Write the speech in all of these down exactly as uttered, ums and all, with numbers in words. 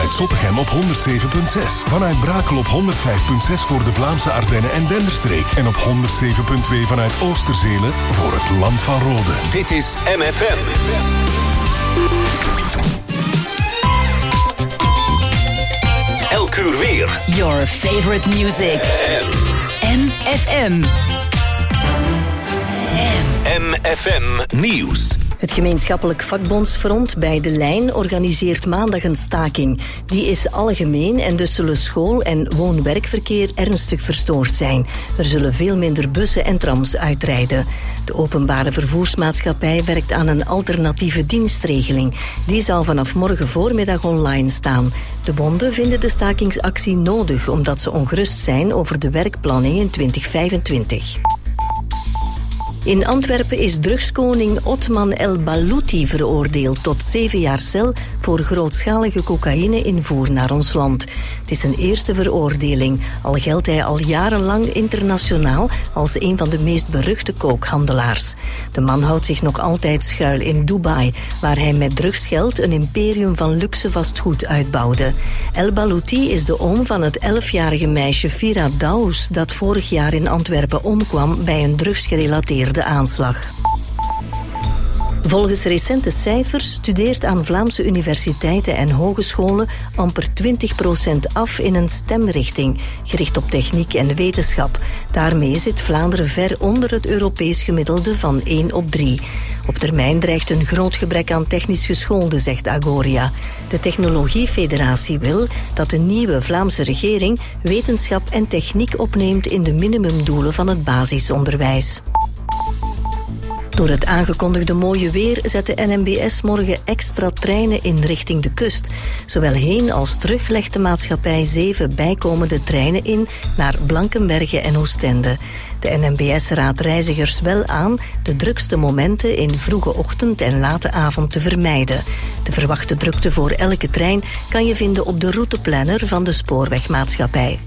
vanuit Zottegem op honderd zeven komma zes. Vanuit Brakel op honderd vijf komma zes voor de Vlaamse Ardennen en Denderstreek. En op honderd zeven komma twee vanuit Oosterzelen voor het Land van Rode. Dit is M F M. Elk uur weer. Your favorite music. M F M. M F M Nieuws. Het gemeenschappelijk vakbondsfront bij De Lijn organiseert maandag een staking. Die is algemeen en dus zullen school- en woon-werkverkeer ernstig verstoord zijn. Er zullen veel minder bussen en trams uitrijden. De openbare vervoersmaatschappij werkt aan een alternatieve dienstregeling. Die zou vanaf morgen voormiddag online staan. De bonden vinden de stakingsactie nodig omdat ze ongerust zijn over de werkplanning in twintig vijfentwintig. In Antwerpen is drugskoning Othman El Balouti veroordeeld tot zeven jaar cel voor grootschalige cocaïne-invoer naar ons land. Het is zijn eerste veroordeling, al geldt hij al jarenlang internationaal als een van de meest beruchte kookhandelaars. De man houdt zich nog altijd schuil in Dubai, waar hij met drugsgeld een imperium van luxe vastgoed uitbouwde. El Balouti is de oom van het elfjarige meisje Fira Daous, dat vorig jaar in Antwerpen omkwam bij een drugsgerelateerde de aanslag. Volgens recente cijfers studeert aan Vlaamse universiteiten en hogescholen amper twintig procent af in een stemrichting, gericht op techniek en wetenschap. Daarmee zit Vlaanderen ver onder het Europees gemiddelde van één op drie. Op termijn dreigt een groot gebrek aan technisch geschoolden, zegt Agoria. De Technologiefederatie wil dat de nieuwe Vlaamse regering wetenschap en techniek opneemt in de minimumdoelen van het basisonderwijs. Door het aangekondigde mooie weer zet de N M B S morgen extra treinen in richting de kust. Zowel heen als terug legt de maatschappij zeven bijkomende treinen in naar Blankenberge en Oostende. De N M B S raadt reizigers wel aan de drukste momenten in vroege ochtend en late avond te vermijden. De verwachte drukte voor elke trein kan je vinden op de routeplanner van de spoorwegmaatschappij.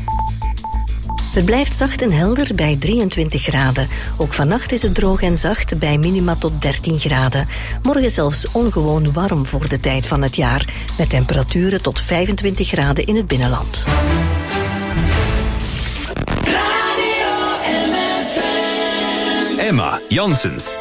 Het blijft zacht en helder bij drieëntwintig graden. Ook vannacht is het droog en zacht bij minima tot dertien graden. Morgen zelfs ongewoon warm voor de tijd van het jaar, met temperaturen tot vijfentwintig graden in het binnenland. Radio M F M. Emma Janssens.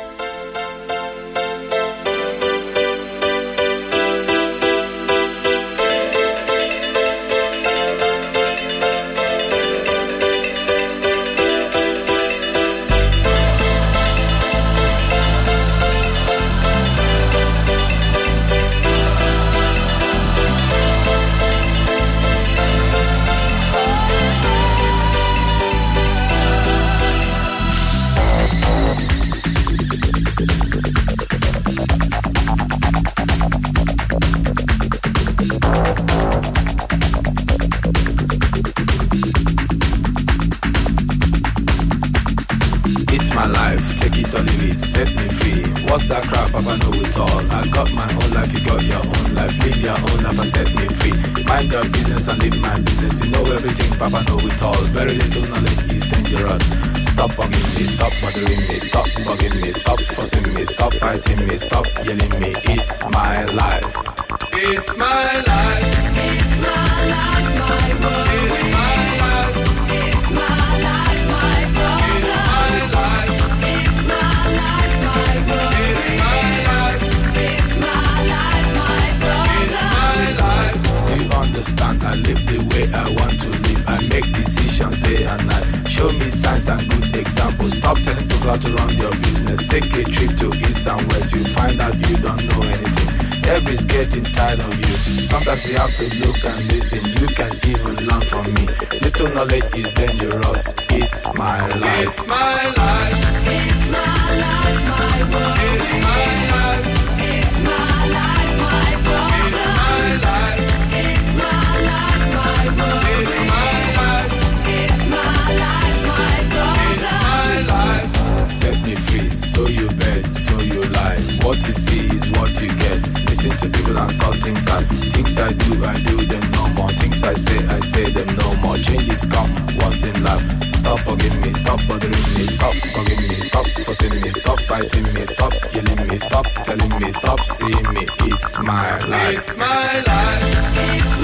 Stop telling me, stop seeing me. It's my life. It's my life. It's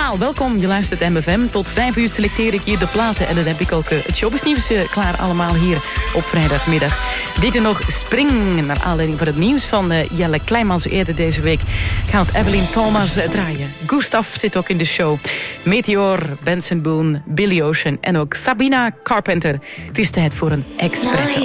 allemaal, welkom. Je luistert M F M. Tot vijf uur selecteer ik hier de platen. En dan heb ik ook uh, het showbiznieuws uh, klaar allemaal hier op vrijdagmiddag. Dit en nog Spring, naar aanleiding van het nieuws van uh, Jelle Kleimans eerder deze week. Ik ga het Evelyn Thomas uh, draaien. Gustav zit ook in de show. Meteor, Benson Boone, Billy Ocean en ook Sabina Carpenter. Het is tijd voor een espresso.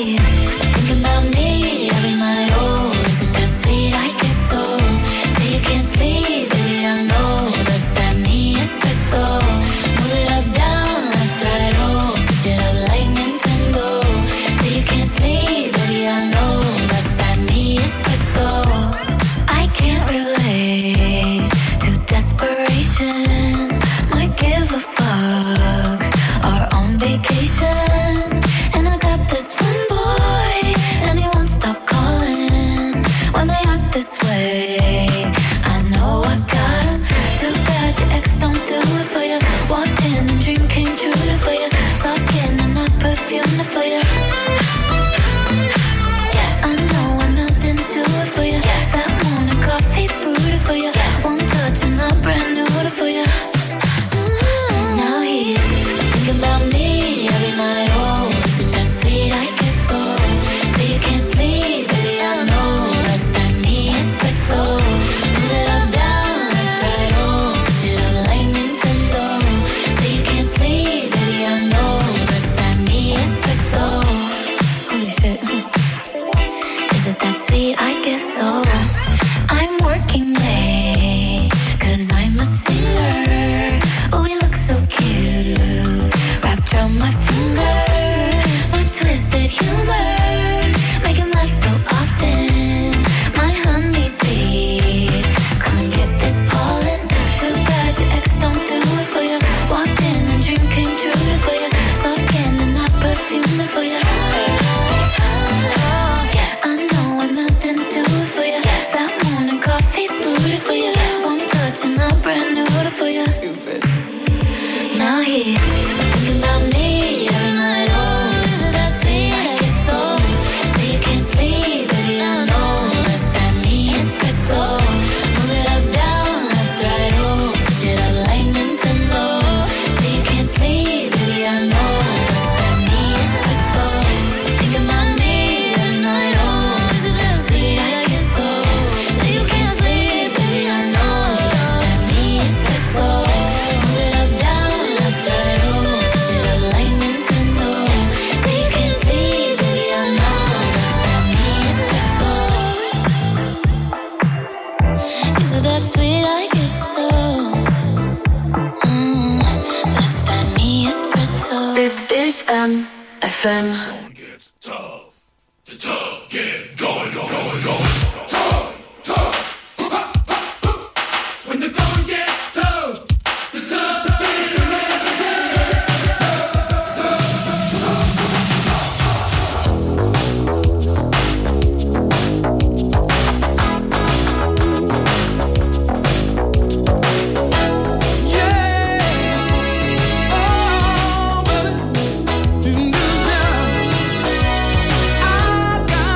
I got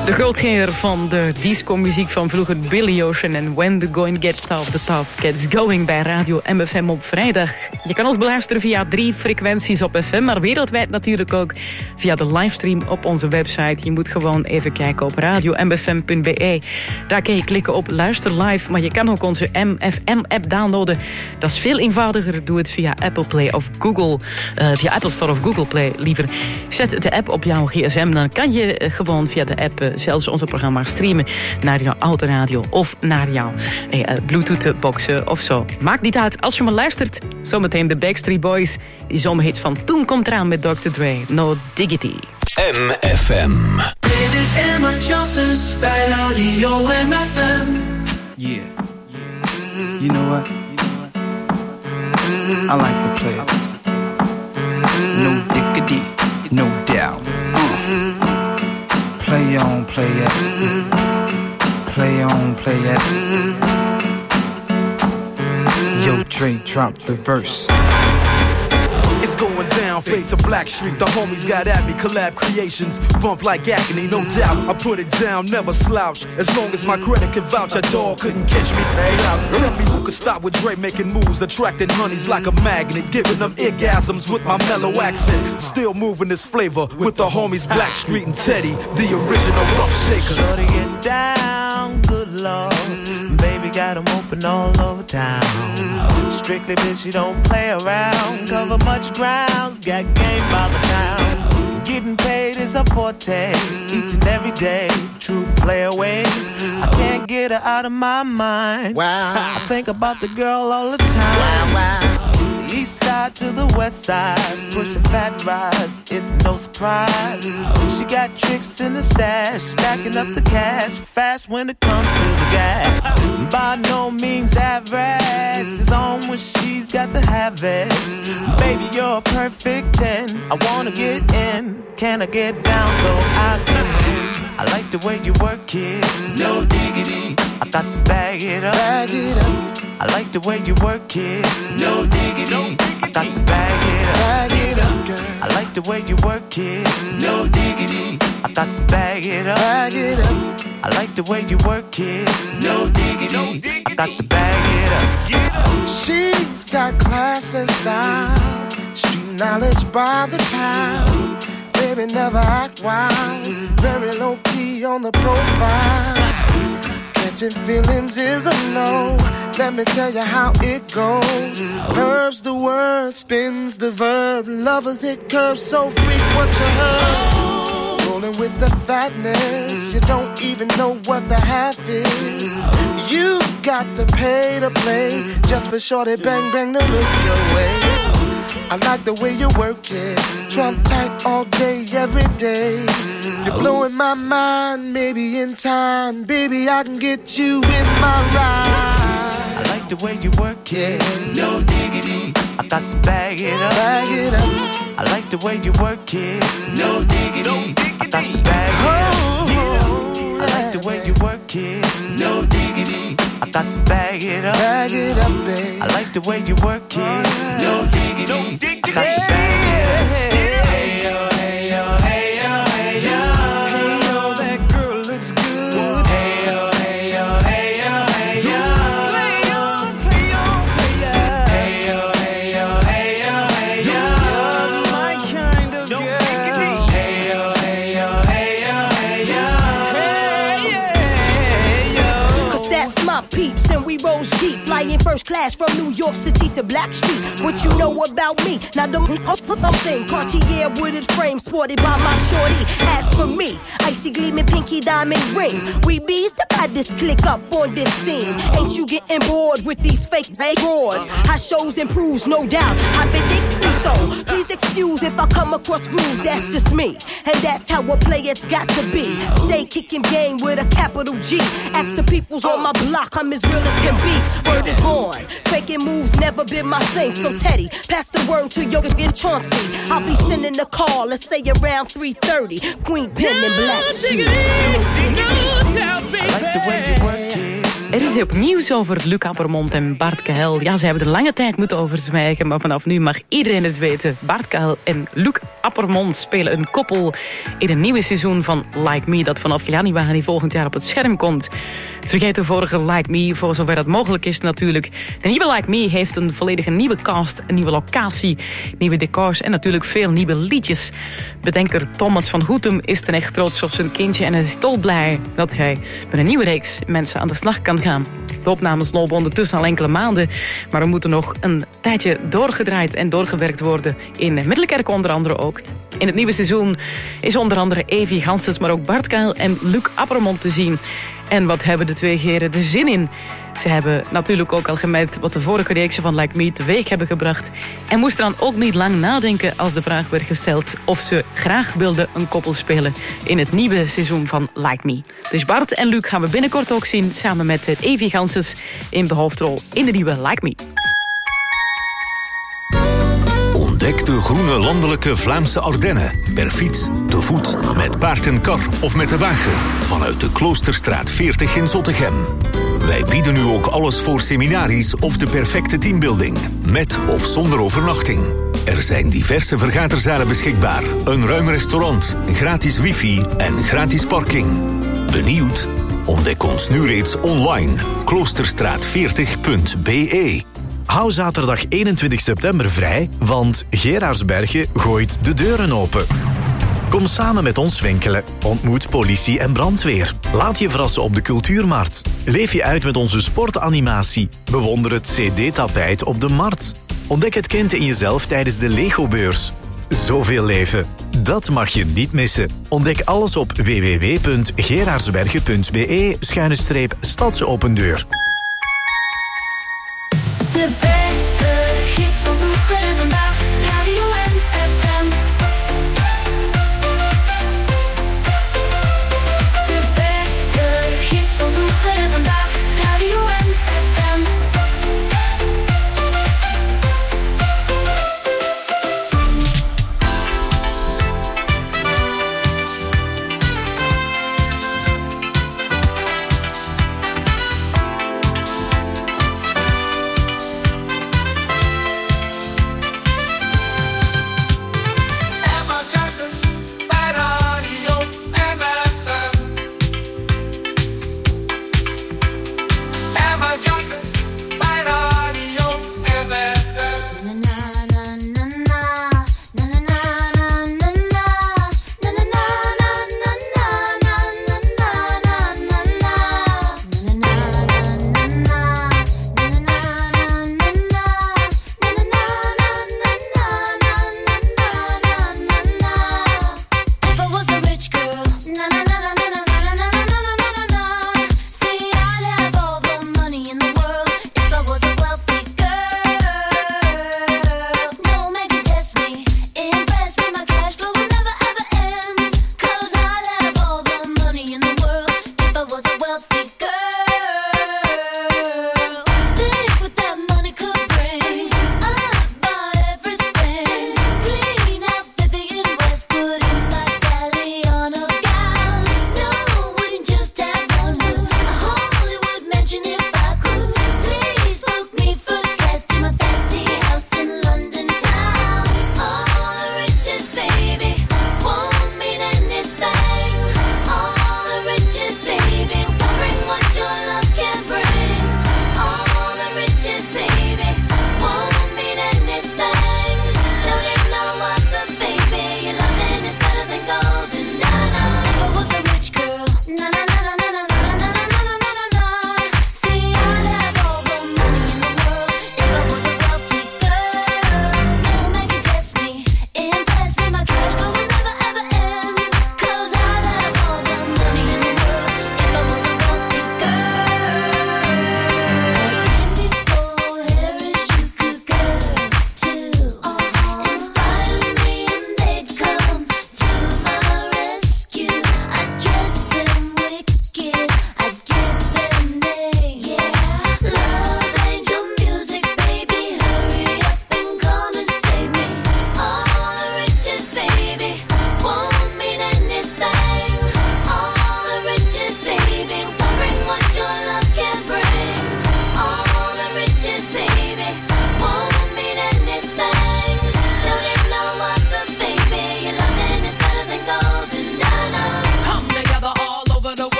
De grootgeer van de disco-muziek van vroeger, Billy Ocean en When the Going Gets Tough, the Tough Gets Going bij Radio M F M op vrijdag. Je kan ons beluisteren via drie frequenties op F M, maar wereldwijd natuurlijk ook via de livestream op onze website. Je moet gewoon even kijken op radio m f m punt b e. Daar kun je klikken op luister live, maar je kan ook onze M F M-app downloaden. Dat is veel eenvoudiger. Doe het via Apple Play of Google, uh, via Apple Store of Google Play liever. Zet de app op jouw gsm, dan kan je uh, gewoon via de app uh, zelfs onze programma streamen naar jouw autoradio of naar jouw uh, Bluetooth-boxen of zo. Maakt niet uit als je maar luistert. Zometeen de Backstreet Boys, die zomerhits van Toen komt eraan met dokter Dre, No Diggity. M F M. Dit is Emma Johnson's bij Radio M F M. Yeah. You know what? I like the players. No diggity, no doubt. Uh. Play on, play it. Play on, play it. Yo, Dre, drop the verse. It's going down, fade to Blackstreet. The homies got at me, collab creations. Bump like agony, no doubt. I put it down, never slouch. As long as my credit can vouch, a dog couldn't catch me. Say out. Tell me who could stop with Dre making moves, attracting honeys like a magnet, giving them orgasms with my mellow accent. Still moving this flavor with the homies Blackstreet and Teddy, the original rough shakers. Shorty get down, good lord. Baby got them open all over town. Strictly bitch, you don't play around. Cover much grounds, got game by the pound. Getting paid is a forte, each and every day. True play away. I can't get her out of my mind. Wow. I think about the girl all the time. Wow, wow. East side to the west side, pushing fat rides, it's no surprise. She got tricks in the stash, stacking up the cash, fast when it comes to the gas. By no means average, it's on when she's got to have it. Baby, you're a perfect ten, I wanna get in, can I get down so I can? I like the way you work it, no diggity, I got to bag it up, bag it up. I like the way you work it, no diggity, I got to bag it up, bag it up, girl. I like the way you work it, no diggity, I got to bag it up, bag it up. I like the way you work it, no diggity, I got to bag it up. She's got class and style, street knowledge by the pound. Baby never act wild, very low key on the profile. Catching feelings is a no. Let me tell you how it goes. Herbs the word, spins the verb. Lovers hit curves, so freak what you heard. Rolling with the fatness, you don't even know what the half is. You got to pay to play, just for shorty bang bang to look your way. I like the way you work it, Trump tight all day, every day. You're blowing my mind, maybe in time, baby, I can get you in my ride. I like the way you work it, no diggity, I got to bag it up, bag it up. I like the way you work it, no diggity, I got to bag it up. I like the way you work it, no diggity, I got to bag it up, bag it up, babe. I like the way you work it, no diggity, I got to bag it up. Hey yo, hey yo, hey yo, hey yo, hey yo, that girl looks good. Hey yo, hey yo, hey yo, hey yo, play on, play on, play on. Hey yo, hey yo, hey yo, hey yo, you're my kind of girl. Hey yo, hey yo, hey yo, hey yo, hey yeah, yo. Cause that's my peeps and we roll deep, flying first class from New York City to Blackstreet. What you know about me? Now the thing, Cartier wooded frame sported by my shorty. As for me, icy gleaming pinky diamond ring. We bees the baddest click up on this scene. Ain't you getting bored with these fake broads? How shows improves, no doubt. I've been thinking so. Please excuse if I come across rude. That's just me, and that's how a player's got to be. Stay kicking game with a capital G. Ask the peoples on my block, I'm as real as can be. Word is born. Faking moves never been my thing. So Teddy, pass the word to Yoga and Chauncey. I'll be sending a call, let's say around three thirty. Queen Pen and Black Shoes. I like the way you work it. Er is is ook nieuws over Luc Appermond en Bart Kahel. Ja, ze hebben er lange tijd moeten over zwijgen, maar vanaf nu mag iedereen het weten. Bart Kahel en Luc Appermond spelen een koppel in een nieuwe seizoen van Like Me, dat vanaf januari volgend jaar op het scherm komt. Vergeet de vorige Like Me, voor zover dat mogelijk is natuurlijk. De nieuwe Like Me heeft een volledige nieuwe cast, een nieuwe locatie, nieuwe decors en natuurlijk veel nieuwe liedjes. Bedenker Thomas van Goetem is ten echt trots op zijn kindje en hij is dolblij dat hij met een nieuwe reeks mensen aan de slag kan gaan. De opnames lopen ondertussen al enkele maanden, maar er moeten nog een tijdje doorgedraaid en doorgewerkt worden in Middelkerk onder andere ook. In het nieuwe seizoen is onder andere Evie Ganses, maar ook Bart Kahel en Luc Appermond te zien. En wat hebben de twee heren er zin in? Ze hebben natuurlijk ook al gemerkt wat de vorige reeksen van Like Me teweeg hebben gebracht. En moesten dan ook niet lang nadenken als de vraag werd gesteld of ze graag wilden een koppel spelen in het nieuwe seizoen van Like Me. Dus Bart en Luc gaan we binnenkort ook zien samen met Evie Ganses in de hoofdrol in de nieuwe Like Me. Ontdek de groene landelijke Vlaamse Ardennen. Per fiets, te voet, met paard en kar of met de wagen. Vanuit de Kloosterstraat veertig in Zottegem. Wij bieden nu ook alles voor seminaries of de perfecte teambuilding. Met of zonder overnachting. Er zijn diverse vergaderzalen beschikbaar. Een ruim restaurant, gratis wifi en gratis parking. Benieuwd? Ontdek ons nu reeds online. kloosterstraat veertig punt b e. Hou zaterdag eenentwintig september vrij, want Gerardsbergen gooit de deuren open. Kom samen met ons winkelen. Ontmoet politie en brandweer. Laat je verrassen op de cultuurmarkt. Leef je uit met onze sportanimatie. Bewonder het C D-tapijt op de markt. Ontdek het kind in jezelf tijdens de Lego-beurs. Zoveel leven. Dat mag je niet missen. Ontdek alles op w w w punt gerardsbergen punt b e schuine streep stadsopendeur. De beste hits van vroeger en vandaag, Radio en F M. De beste hits van vroeger en vandaag, Radio en F M.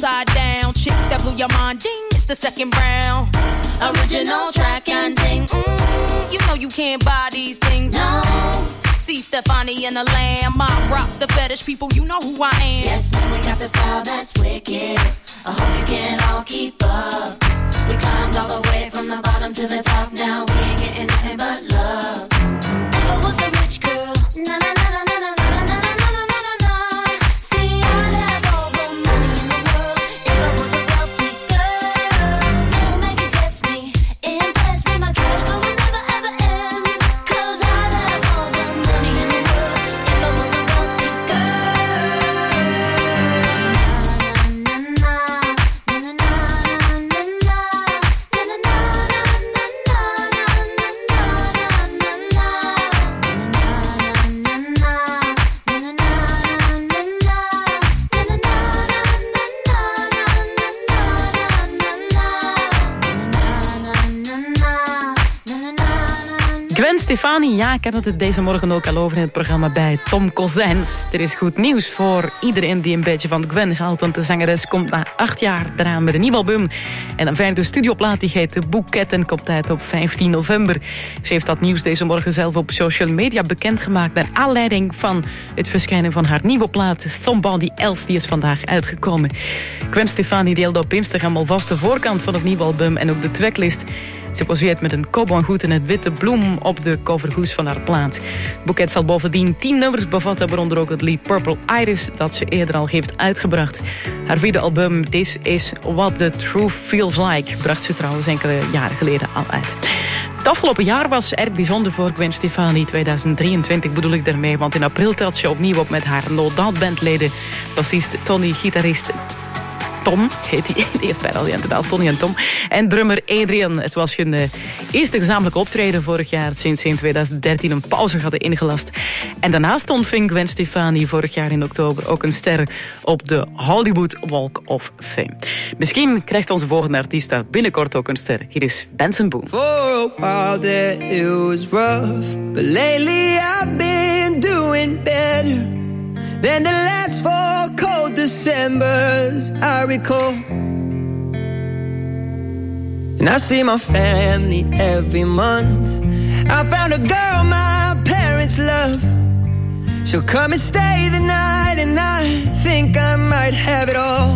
upside down. Chicks that blew your mind, ding, it's the second round. Original track and ding, mm, you know you can't buy these things, no. See Stefani and the Lamb, I rock the fetish people, you know who I am. Yes, man, we got the style that's wicked. I hope you can all keep up. We climbed all the way from the bottom to the top. Now we ain't getting nothing but love. If I was a rich girl, na na na na na na na na na na na na na. See, I'd have all the money in the world. If I was a wealthy girl, never make you test me, impress me. My cash flow will never ever end. 'Cause I'd have all the money in the world. If I was a wealthy girl. Na na na na na na na na. Gwen Stefani, ja, ik had het deze morgen ook al over in het programma bij Tom Kozijns. Er is goed nieuws voor iedereen die een beetje van Gwen houdt, want de zangeres komt na acht jaar eraan met een nieuw album. En een vijfde studioplaat, die heet The Bouquet en komt uit op vijftien november. Ze heeft dat nieuws deze morgen zelf op social media bekendgemaakt naar aanleiding van het verschijnen van haar nieuwe plaat Somebody Else, die is vandaag uitgekomen. Gwen Stefani deelde op Instagram alvast de voorkant van het nieuwe album en ook de tracklist. Ze poseert met een cowboyhoed en het witte bloem op de coverhoes van haar plaat. Bouquet zal bovendien tien nummers bevatten, waaronder ook het lied Purple Iris, dat ze eerder al heeft uitgebracht. Haar vierde album This Is What the Truth Feels Like bracht ze trouwens enkele jaren geleden al uit. Het afgelopen jaar was erg bijzonder voor Gwen Stefani. tweeduizend drieëntwintig bedoel ik daarmee, want in april trad ze opnieuw op met haar No Doubt bandleden. Bassist Tony, gitarist Tom, heet hij. Die heeft bijna al inderdaad, Tony en Tom. En drummer Adrian. Het was hun uh, eerste gezamenlijke optreden vorig jaar, sinds ze in tweeduizend dertien een pauze hadden ingelast. En daarnaast ontving Gwen Stefani vorig jaar in oktober ook een ster op de Hollywood Walk of Fame. Misschien krijgt onze volgende artiest binnenkort ook een ster. Hier is Benson Boone. For a while there it was rough, but lately I've been doing better than the last four cold Decembers I recall. And I see my family every month. I found a girl my parents love. She'll come and stay the night, and I think I might have it all.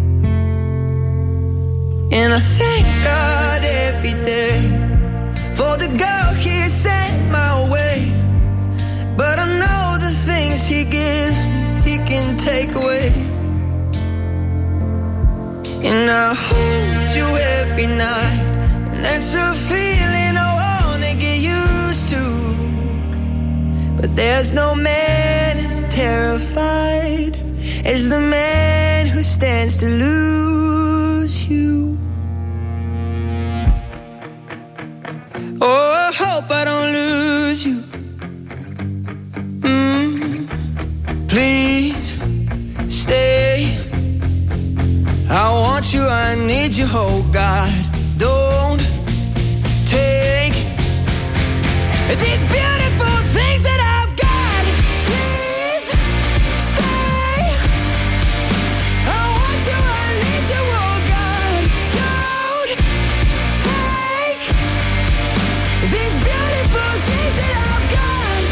And I thank God every day for the girl He sent my way. But I know the things He gives me, He can take away. And I hold you every night, and that's a feeling I wanna get used to. But there's no man as terrified as the man who stands to lose you. Oh, I hope I don't lose you. Mm, please stay. I want you, I need you, oh God. Don't take these beautiful things that I've got. Please stay. I want you, I need you, oh God. Don't take these beautiful things that I've got.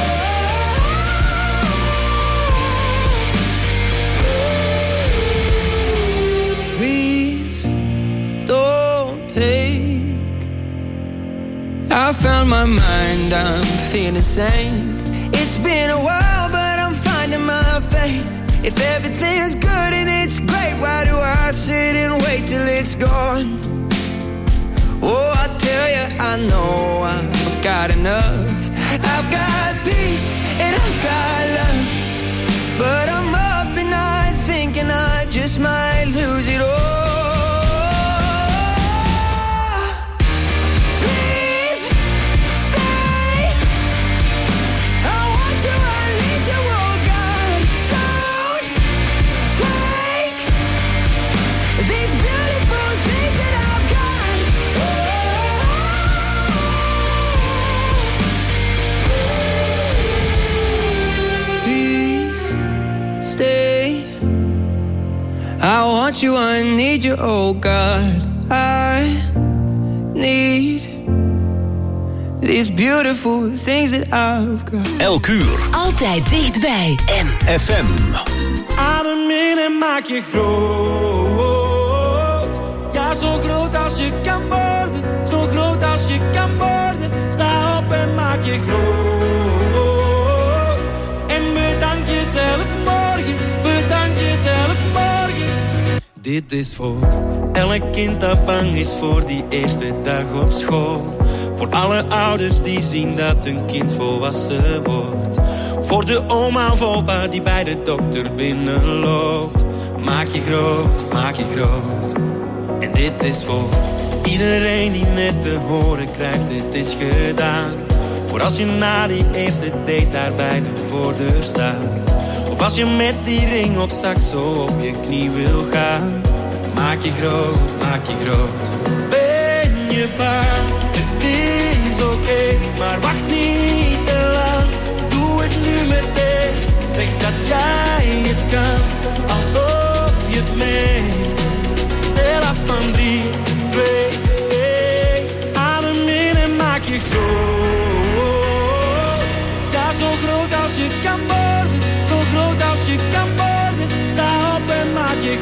Please don't take. I found my mind, I'm feeling sane. It's been a while, but I'm finding my faith. If everything's good and it's great, why do I sit and wait till it's gone? Oh, I tell you, I know I've got enough. I've got peace and I've got love, but I'm up at night thinking I just might lose it all. Please stay. I want you, I need you, oh God. Don't take these beautiful things that I've got. Oh. want you, I need you, oh God. I need these beautiful things that I've got. Elk uur. Altijd dichtbij. M. F M. Adem in en maak je groot. Ja, zo groot als je kan worden. Zo groot als je kan worden. Sta op en maak je groot. En bedank jezelf morgen. Bedank jezelf morgen. Dit is voor elk kind dat bang is voor die eerste dag op school. Voor alle ouders die zien dat hun kind volwassen wordt. Voor de oma of opa die bij de dokter binnenloopt. Maak je groot, maak je groot. En dit is voor iedereen die net te horen krijgt, het is gedaan. Voor als je na die eerste date daar bij de voordeur staat. Of als je met die ring op zak zo op je knie wil gaan. Maak je groot, maak je groot. Ben je bang? Het is oké, okay, maar wacht niet te lang. Doe het nu meteen. Zeg dat jij het kan, alsof je het meent. Tel af van drie, twee, één. Adem in en maak je groot. Ja, zo groot als je kan worden. Zo groot als je kan worden. Sta op en maak je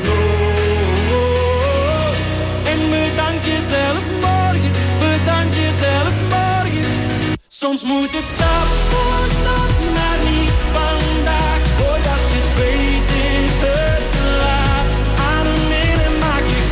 groot. En bedank jezelf morgen. Bedank jezelf morgen. Soms moet het stap voor stap, maar niet vandaag. Voordat je het weet is het te laat. Adem in en maak je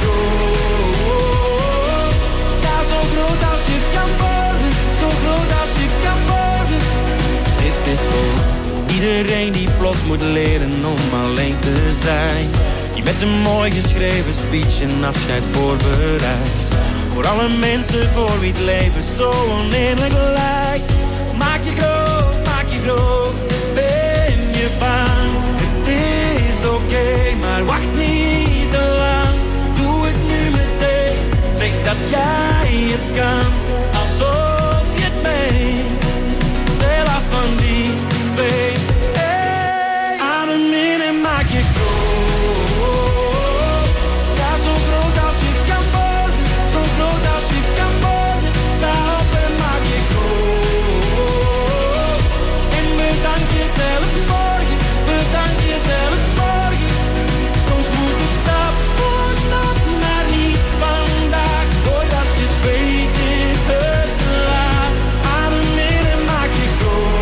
groot. Ja, zo groot als je kan worden. Zo groot als je kan worden. Dit is voor iedereen die plots moet leren om alleen te zijn. Die met een mooi geschreven speech een afscheid voorbereidt. Voor alle mensen voor wie het leven zo oneerlijk lijkt. Maak je groot, maak je groot. Ben je bang? Het is oké, okay, maar wacht niet te lang. Doe het nu meteen. Zeg dat jij het kan, alsof je het meent. Tel af van drie, twee, één. Adem in en maak je groot. Ja, zo groot als je kan worden. Zo groot als je kan worden. Sta op en maak je groot. En bedank jezelf morgen. Bedank jezelf morgen. Soms moet het stap voor stap, maar niet vandaag. Voordat je het weet is het te laat. Adem in en maak je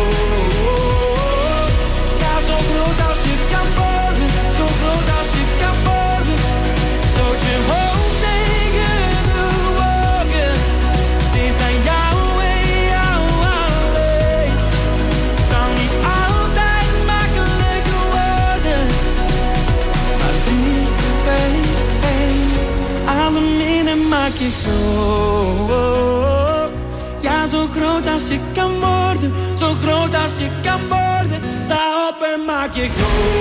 groot. Ja, zo groot als je kan worden. Zo groot als je kan worden. Stoot je hoofd tegen de wolken. Het is aan jou en jou alleen. Zal niet altijd makkelijk worden. Maar drie, twee, één. Adem in en maak je groot. Ja, zo groot als je kan worden. Zo groot als je kan worden. Sta op en maak je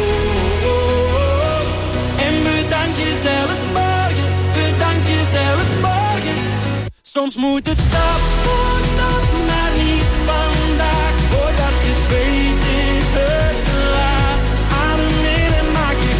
groot. En bedank jezelf morgen. Bedank jezelf morgen. Soms moet het stap voor stap, maar niet vandaag. Voordat je het weet is het te laat. Adem in en maak je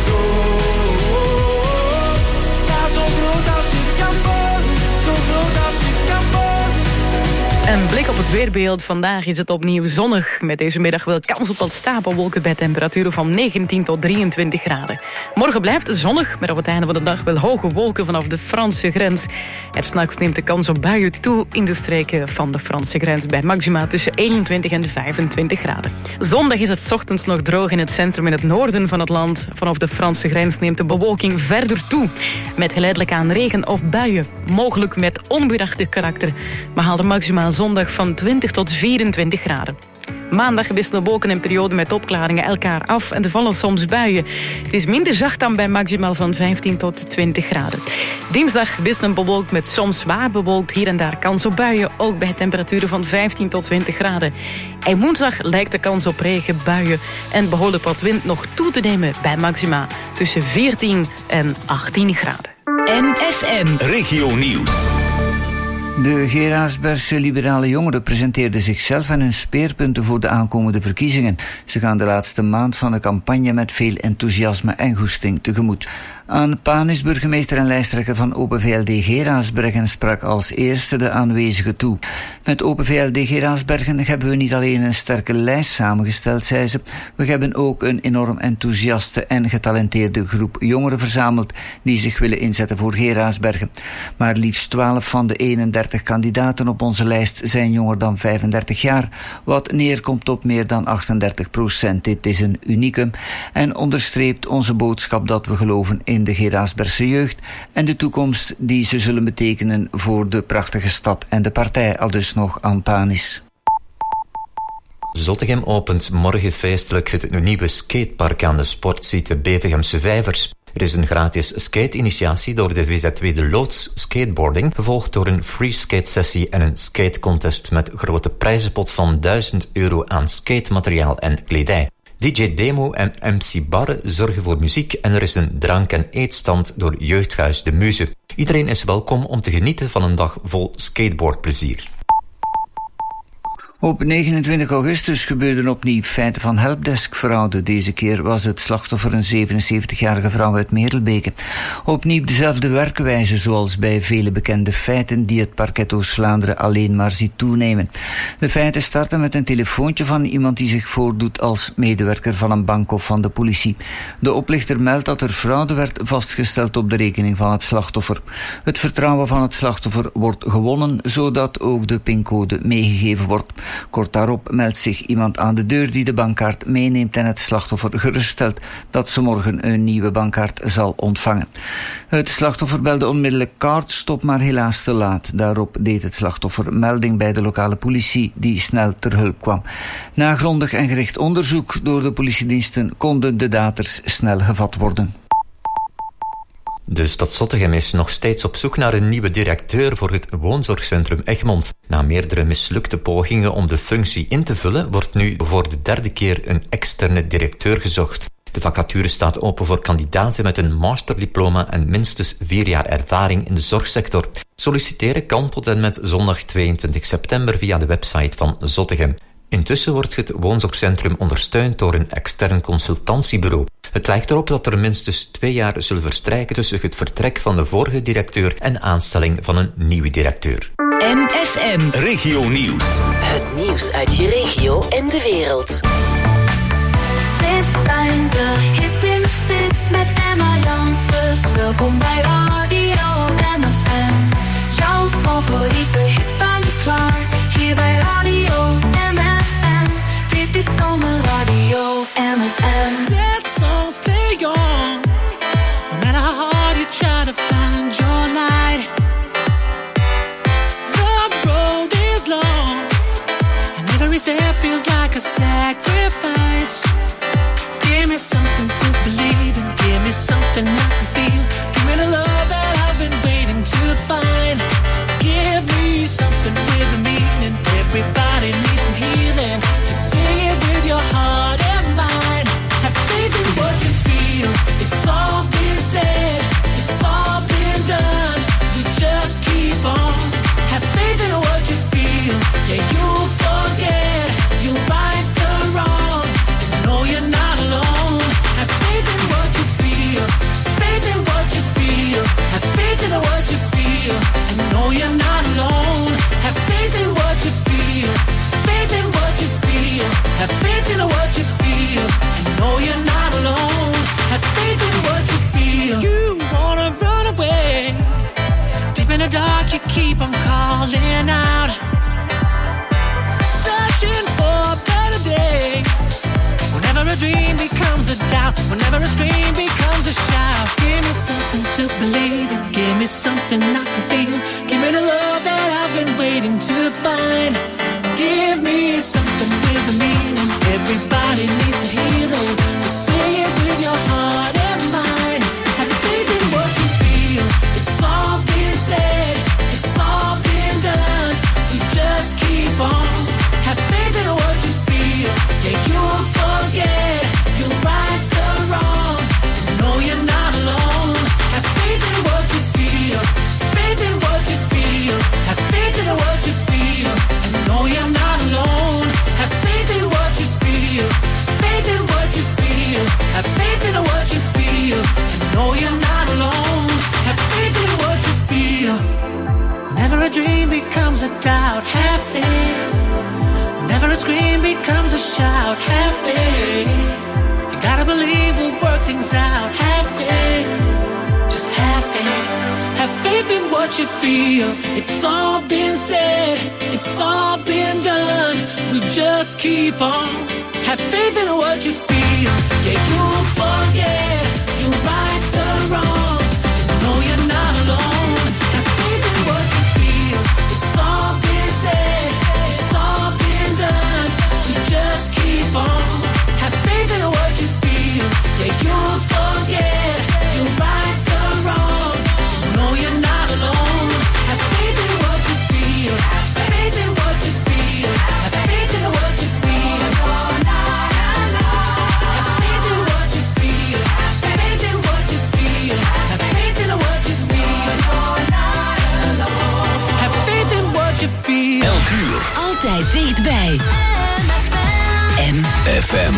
groot. Ja, zo groot als je kan worden. Zo groot als je kan worden. Een blik op het weerbeeld. Vandaag is het opnieuw zonnig. Met deze middag wel kans op wat stapelwolken bij temperaturen van negentien tot drieëntwintig graden. Morgen blijft het zonnig, maar op het einde van de dag wel hoge wolken vanaf de Franse grens. Er 's nachts neemt de kans op buien toe in de streken van de Franse grens bij maxima tussen eenentwintig en vijfentwintig graden. Zondag is het 's ochtends nog droog in het centrum in het noorden van het land. Vanaf de Franse grens neemt de bewolking verder toe. Met geleidelijk aan regen of buien. Mogelijk met onweerachtig karakter. Maar haalt de maxima zondag van twintig tot vierentwintig graden. Maandag wisselen wolken en perioden met opklaringen elkaar af en er vallen soms buien. Het is minder zacht dan bij maximaal van vijftien tot twintig graden. Dinsdag wisselen bewolkt met soms zwaar bewolkt, hier en daar kans op buien, ook bij temperaturen van vijftien tot twintig graden. En woensdag lijkt de kans op regen, buien en behoorlijk wat wind nog toe te nemen bij maxima tussen veertien en achttien graden. M F M Regio Nieuws. De Geraardsbergse liberale jongeren presenteerden zichzelf en hun speerpunten voor de aankomende verkiezingen. Ze gaan de laatste maand van de campagne met veel enthousiasme en goesting tegemoet. Aan Panis, burgemeester en lijsttrekker van Open V L D Geraardsbergen, sprak als eerste de aanwezigen toe. Met Open V L D Geraardsbergen hebben we niet alleen een sterke lijst samengesteld, zei ze. We hebben ook een enorm enthousiaste en getalenteerde groep jongeren verzameld die zich willen inzetten voor Geraardsbergen. Maar liefst twaalf van de eenendertig kandidaten op onze lijst zijn jonger dan vijfendertig jaar, wat neerkomt op meer dan achtendertig procent. Dit is een unicum en onderstreept onze boodschap dat we geloven in de Geraardsbergse jeugd en de toekomst die ze zullen betekenen voor de prachtige stad en de partij, aldus nog aan Panis. Zottegem opent morgen feestelijk het nieuwe skatepark aan de sportsite Bevegemse Vijvers. Er is een gratis skate-initiatie door de V Z W De Loods Skateboarding, gevolgd door een free skate-sessie en een skate-contest met grote prijzenpot van duizend euro aan skatemateriaal en kledij. D J Demo en M C Barre zorgen voor muziek en er is een drank- en eetstand door Jeugdhuis De Muze. Iedereen is welkom om te genieten van een dag vol skateboardplezier. Op negenentwintig augustus gebeurden opnieuw feiten van helpdesk-fraude. Deze keer was het slachtoffer een zevenenzeventigjarige vrouw uit Merelbeke. Opnieuw dezelfde werkwijze zoals bij vele bekende feiten die het parket Oost-Vlaanderen alleen maar ziet toenemen. De feiten starten met een telefoontje van iemand die zich voordoet als medewerker van een bank of van de politie. De oplichter meldt dat er fraude werd vastgesteld op de rekening van het slachtoffer. Het vertrouwen van het slachtoffer wordt gewonnen, zodat ook de pincode meegegeven wordt. Kort daarop meldt zich iemand aan de deur die de bankkaart meeneemt en het slachtoffer geruststelt dat ze morgen een nieuwe bankkaart zal ontvangen. Het slachtoffer belde onmiddellijk kaartstop, maar helaas te laat. Daarop deed het slachtoffer melding bij de lokale politie die snel ter hulp kwam. Na grondig en gericht onderzoek door de politiediensten konden de daders snel gevat worden. De stad Zottegem is nog steeds op zoek naar een nieuwe directeur voor het woonzorgcentrum Egmond. Na meerdere mislukte pogingen om de functie in te vullen, wordt nu voor de derde keer een externe directeur gezocht. De vacature staat open voor kandidaten met een masterdiploma en minstens vier jaar ervaring in de zorgsector. Solliciteren kan tot en met zondag tweeëntwintig september via de website van Zottegem. Intussen wordt het woonzorgcentrum ondersteund door een extern consultantiebureau. Het lijkt erop dat er minstens twee jaar zullen verstrijken tussen het vertrek van de vorige directeur en aanstelling van een nieuwe directeur. M F M Regio Nieuws. Het nieuws uit je regio en de wereld. Dit zijn de hits in de spits met Emma Janssens. Welkom bij Radio M F M. Jouw favoriete hits staan klaar. Hier bij Radio M F M. Dit is Zomerradio M F M. Sad songs play on. No matter how hard you try to find your light. The road is long. And every step feels like a sacrifice. Give me something to believe in. Give me something I can feel. Give me the love that I've been waiting to find. Give me something with a meaning. Everybody needs some healing. Just sing it with your heart and mind. Have faith in what you feel. It's all been said. It's all been done. We just keep on. Have faith in what you feel. Yeah, you'll forget. You'll right the wrong. No, you're not alone. Have faith in what you feel. Faith in what you feel. Have faith in what you feel. And know you're not alone. Have faith in what you feel. Faith in what you feel. Have faith in what you feel. And know you're not alone. Have faith in what you feel. You wanna run away. Deep in the dark, you keep on calling out. Searching for better days. Whenever a dream becomes a doubt, whenever a scream becomes a shout, give me something to believe in, give me something I can feel, give me the love that I've been waiting to find, give me something with a meaning, everybody needs a healing, just sing it with your heart and mind, have faith in what you feel, it's all been said, it's all been done, we just keep on, have faith in what you feel, yeah, you'll forget, you'll right the wrong, no, you're not alone, have faith in what you feel, faith in what you feel, have faith shout, have faith. Whenever a scream becomes a shout, have faith. You gotta believe we'll work things out, have faith. Just have faith. Have faith in what you feel. It's all been said, it's all been done. We just keep on. Have faith in what you feel. Yeah, you'll forget. You'll right the wrong. No, you're not alone. Have faith in what you feel. It's all been said, it's all been done. We just keep on. Have faith in what you feel. Yeah, you'll forget. You'll right the wrong. No, you're not alone. Have faith in what you feel. Have faith in what you feel. Have faith in what you feel. Elk uur. Altijd dichtbij. M F M.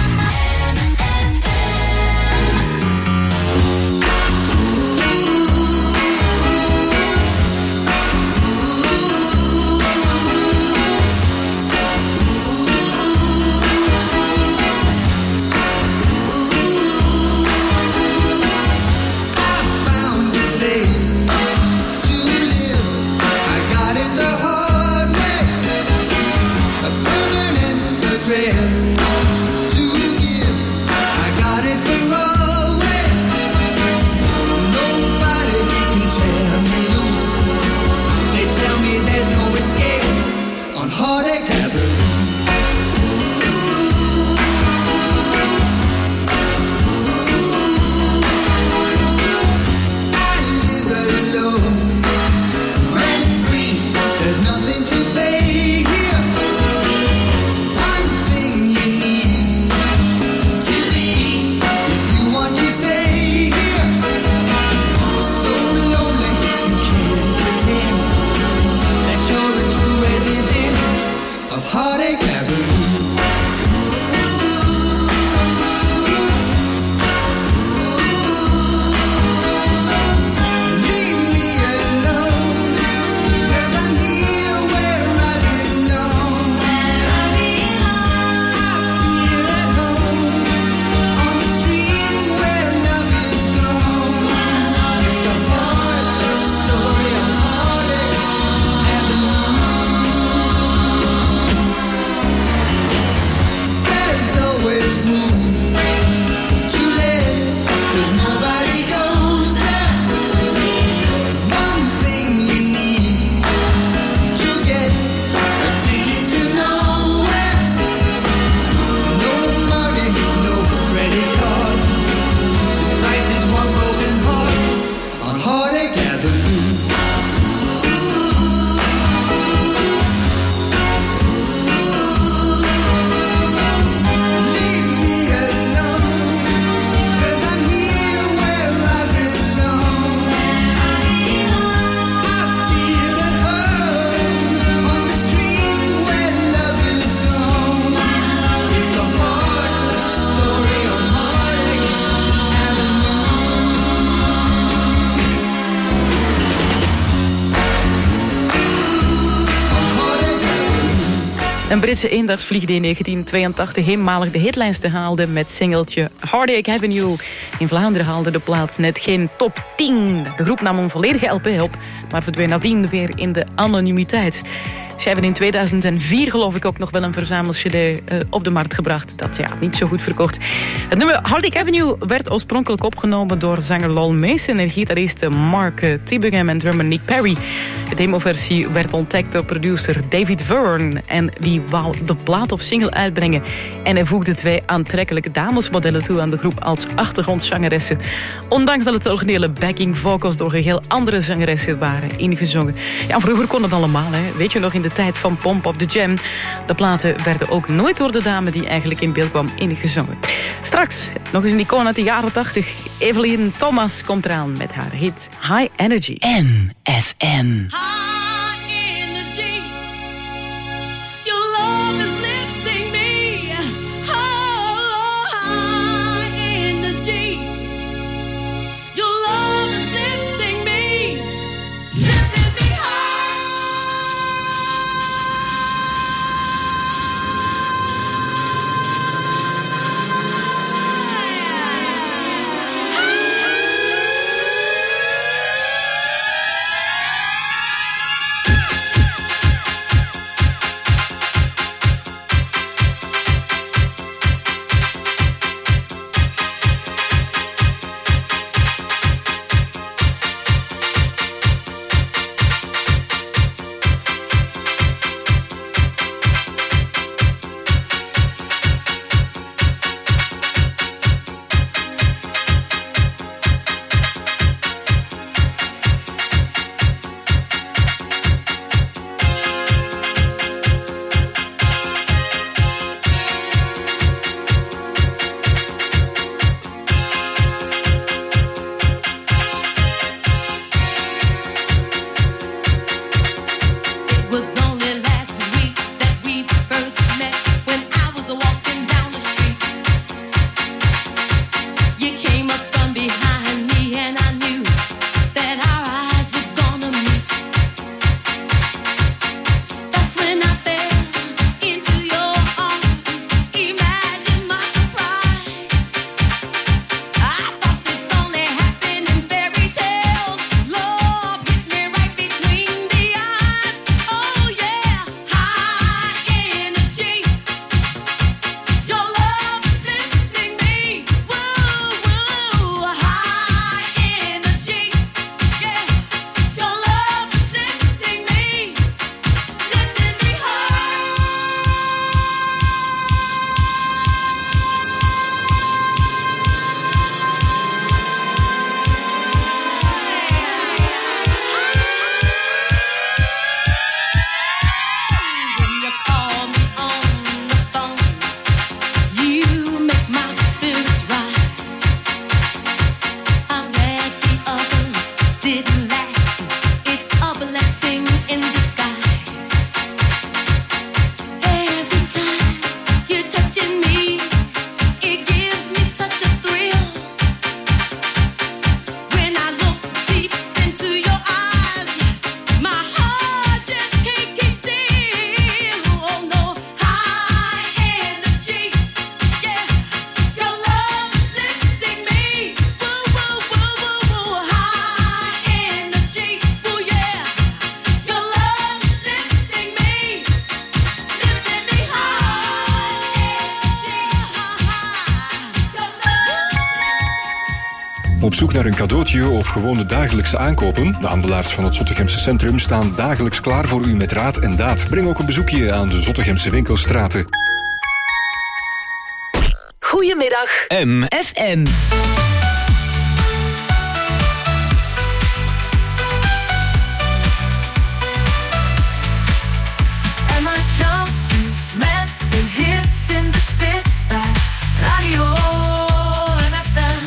Een Britse eendagsvlieg die in negentien tweeëntachtig eenmalig de hitlijsten haalde met singeltje Heartache Avenue. In Vlaanderen haalde de plaats net geen top tien. De groep nam een volledige L P op, maar verdween nadien weer in de anonimiteit. Ze hebben in tweeduizend vier geloof ik ook nog wel een verzamel-cd uh, op de markt gebracht. Dat ja, niet zo goed verkocht. Het nummer Heartache Avenue werd oorspronkelijk opgenomen door zanger Lol Mason en gitarist Mark uh, Tibingham en drummer Nick Perry. De demoversie werd ontdekt door producer David Verne en die wou de plaat op single uitbrengen. En hij voegde twee aantrekkelijke damesmodellen toe aan de groep als achtergrondzangeressen. Ondanks dat het originele backing vocals door geheel andere zangeressen waren ingezongen. Ja, vroeger kon het allemaal, hè. Weet je nog, in de tijd van Pomp op de Jam. De platen werden ook nooit door de dame die eigenlijk in beeld kwam ingezongen. Straks, nog eens een icoon uit de jaren tachtig. Evelyn Thomas komt eraan met haar hit High Energy. M F M. Op zoek naar een cadeautje of gewoon de dagelijkse aankopen? De handelaars van het Zottegemse Centrum staan dagelijks klaar voor u met raad en daad. Breng ook een bezoekje aan de Zottegemse winkelstraten. Goedemiddag, M F M. Emma Johnson's met de hits in de spits bij Radio M F M.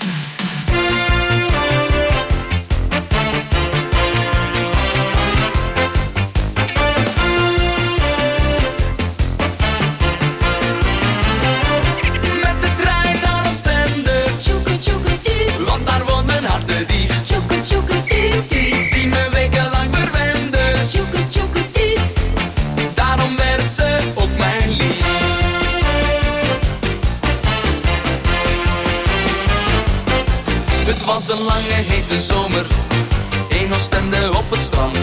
Met de trein naar Oostende, Tjoeke tjoeke diet, want daar woont mijn hartedief. tjoeke tjoeke diet, diet, Die me wekenlang verwende, tjoeke tjoeke diet. daarom werd ze ook mijn lief. Het was een lange hete zomer, in Oostende op het strand.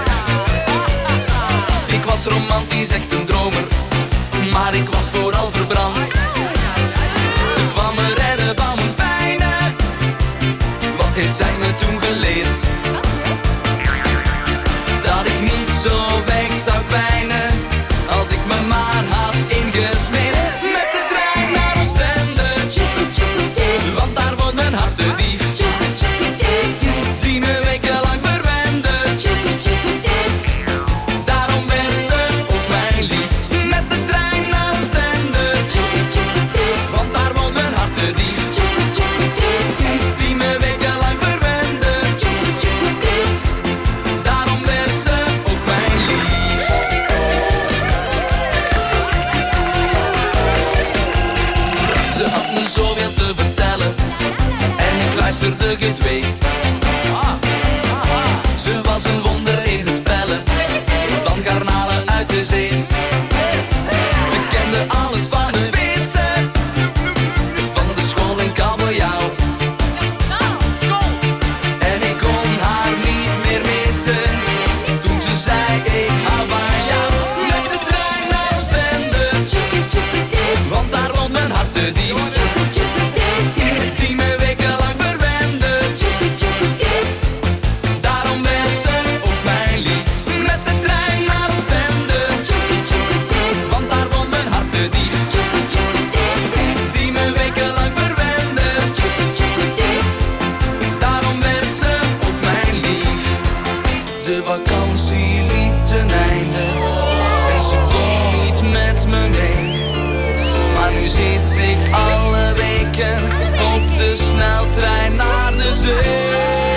Ik was romantisch, echt een dromer, maar ik was vooral verbrand. Ze kwam me redden van mijn pijnen, wat heeft zij me toen geleerd? Dat ik niet zo weg zou pijnen, als ik me maar had ingesmeerd. Met de trein naar Oostende, want daar woont mijn hartedief. Die me wekenlang verwende, daarom werd ze ook mijn lief. Met de trein naar Oostende, want daar woont mijn hartedief. Die me wekenlang verwende, daarom werd ze ook mijn lief. Ze had me zoveel te vertellen en ik luisterde gedwee. Ze was een wonder in het pellen van garnalen uit de zee. Ze kende alles van de vissen, van de school en kabeljauw. En ik kon haar niet meer missen toen ze zei ik hou van jou. Met de trein naar Oostende, want daar woont mijn hartedief. Die me wekenlang verwende, daarom werd ze ook mijn lief. Met de trein naar Oostende, want daar woont mijn hartedief. Die me wekenlang verwende, daarom werd ze ook mijn lief. De vakantie liep ten einde en ze kon niet met me mee. Maar nu zit ik alle weken op de sneltrein naar de zee.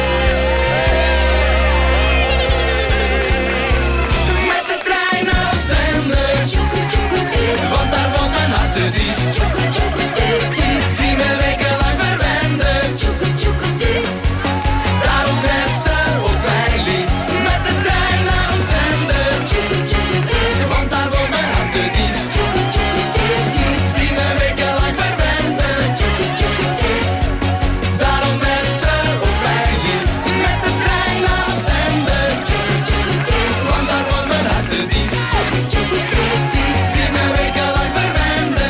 Met de trein naar Oostende, want daar woont mijn hartedief. Die me wekenlang verwende, daarom werd ze ook mijn lief. Met de trein naar Oostende, want daar woont mijn hartedief. Die me wekenlang verwende, daarom werd ze ook mijn lief. Met de trein naar Oostende, want daar woont mijn hartedief. Die me wekenlang verwende,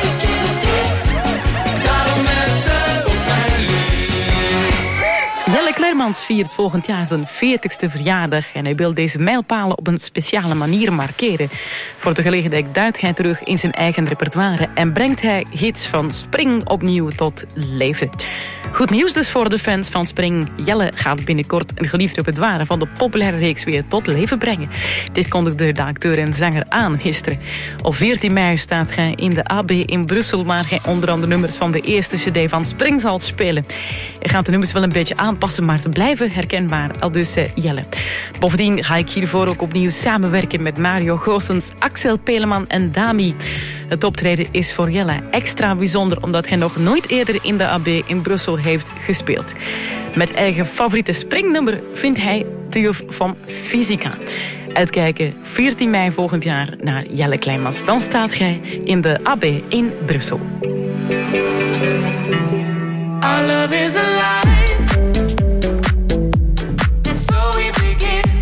daarom werd ze ook mijn lief. Jelle Klermans viert volgend jaar zijn veertigste verjaardag en hij wil deze mijlpalen op een speciale manier markeren. Voor de gelegenheid duikt hij terug in zijn eigen repertoire en brengt hij hits van Spring opnieuw tot leven. Goed nieuws dus voor de fans van Spring. Jelle gaat binnenkort een geliefd repertoire van de populaire reeks weer tot leven brengen. Dit kondigde de acteur en zanger aan gisteren. Op veertien mei staat hij in de A B in Brussel, waar hij onder andere nummers van de eerste cd van Spring zal spelen. Hij gaat de nummers wel een beetje aanpassen, maar te blijven herkenbaar, aldus uh, Jelle. Bovendien ga ik hiervoor ook opnieuw samenwerken met Mario Goossens, Axel Peleman en Dami. Het optreden is voor Jelle extra bijzonder, omdat hij nog nooit eerder in de A B in Brussel heeft gespeeld. Met eigen favoriete springnummer vindt hij Triomf van Fysica. Uitkijken veertien mei volgend jaar naar Jelle Kleinmans. Dan staat jij in de A B in Brussel. Our love is alive. So we begin.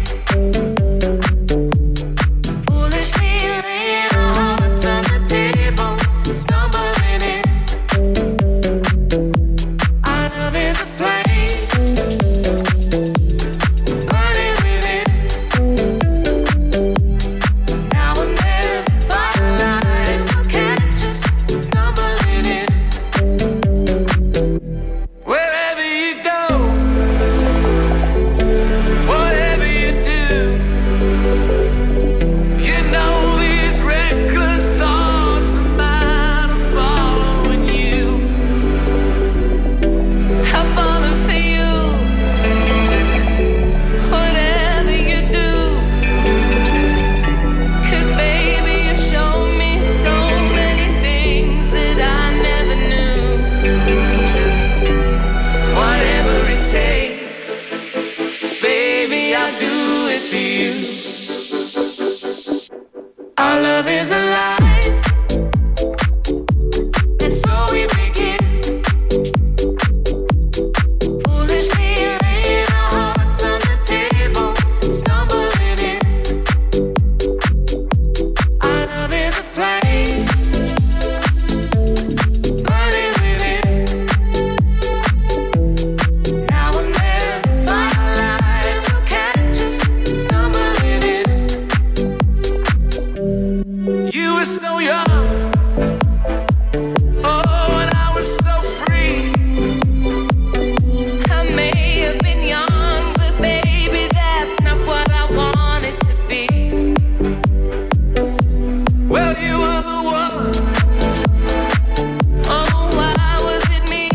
Foolishly laying our hearts on the table, stumbling in. Our love is a so young. Oh, when I was so free. I may have been young, but baby, that's not what I wanted to be. Well, you were the one. Oh, why was it me?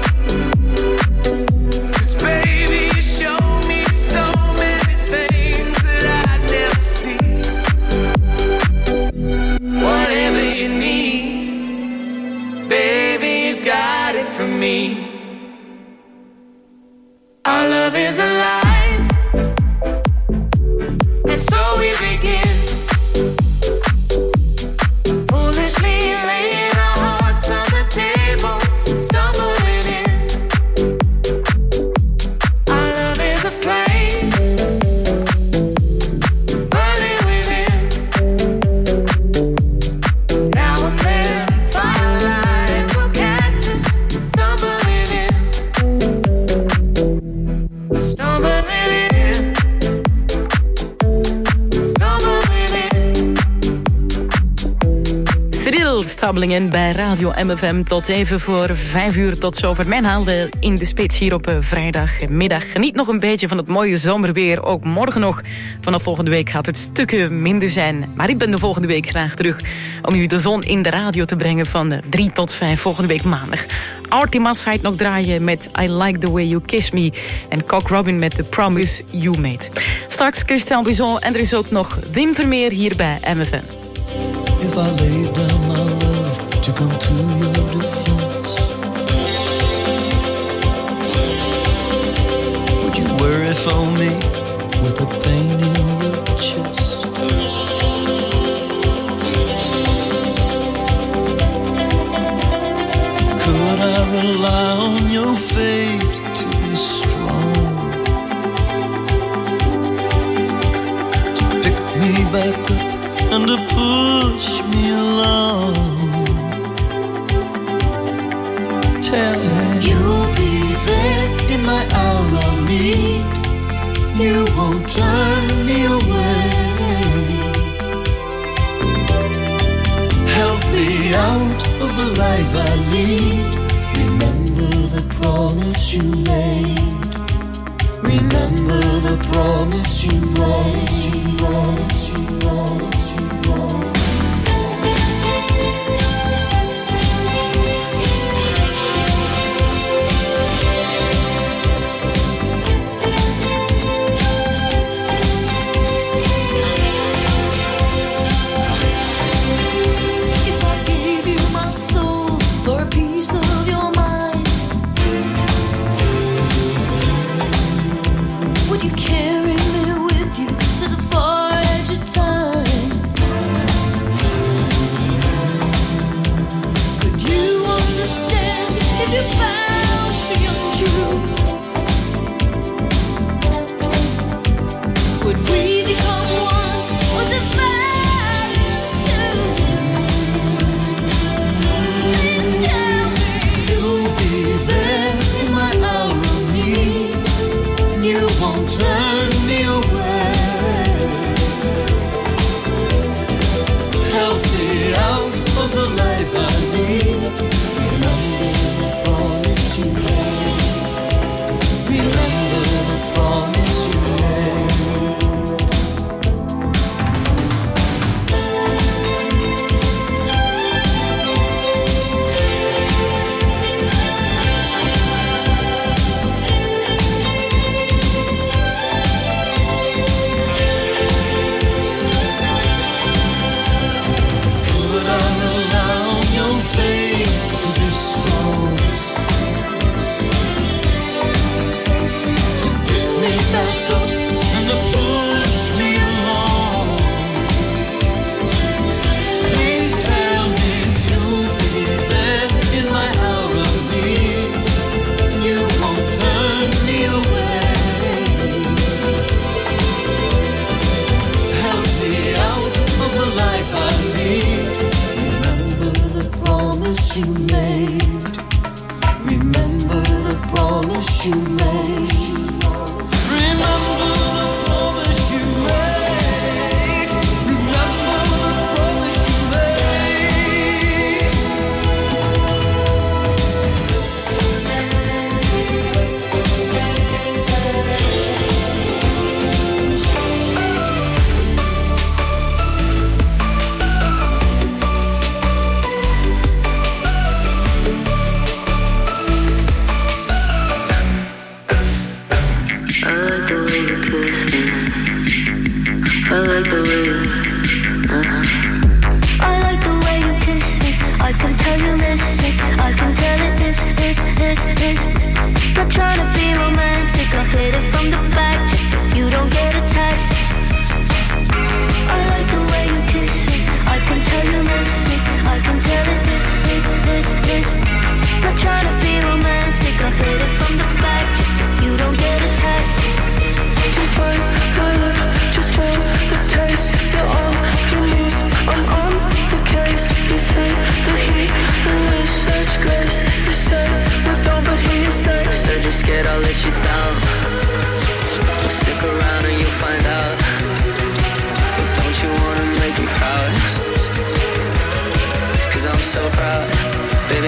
'Cause baby, you showed me so many things that I'd never see. Whatever you need, baby, you got it from me. Our love is alive, and so we begin. Foolishly laying our hearts on the table, stumbling in. Our love is a flame, burning within. Now and then, firelight will catch us, stumbling in. Stumbling in. Stumbling in. Thrill Stabbelingen bij Radio M F M tot even voor vijf uur. Tot zover mijn haalde in de spits hier op vrijdagmiddag. Geniet nog een beetje van het mooie zomerweer. Ook morgen nog. Vanaf volgende week gaat het stukken minder zijn. Maar ik ben de volgende week graag terug om u de zon in de radio te brengen van drie tot vijf volgende week maandag. Artemas gaat nog draaien met I Like The Way You Kiss Me. En Cock Robin met The Promise You Made. Straks Christian Bison en er is ook nog Wim Vermeer hier bij M F M. If I lay down my love to come to your defense, would you worry for me with the pain in your chest? Could I rely on your faith to be strong, to pick me back up and to push me along? Tell me you'll be there in my hour of need. You won't turn me away. Help me out of the life I lead. Remember the promise you made. Remember the promise you made. Promise you made. Carry me with you to the far edge of time. Could you understand if you found me untrue? Would we become one or divide into two? Please tell me you'll be there in my hour of need. You won't turn me away. Help me out of the life I lead. Remember the promise you made. Remember the promise you you made. Remember the promise you made. Remember the promise you made. Remember the promise you made.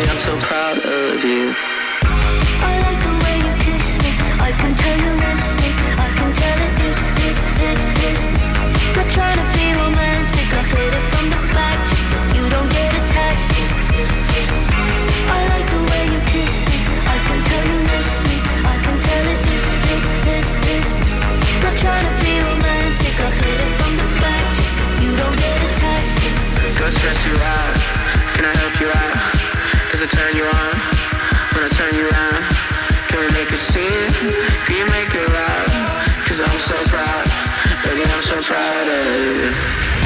I'm so proud of you. I like the way you kiss me. I can tell you listening. I can tell it is, is, is, is. Not trying to be romantic. I hit it from the back just so you don't get attached. I like the way you kiss me. I can tell you listening. I can tell it is, is, is, is. Not trying to be romantic. I hit it from the back just so you don't get attached. Do I stress you out? Can I help you out? Does it turn you on? When I turn you around, can we make a scene? Can you make it loud? Cause I'm so proud, baby, I'm so proud of you.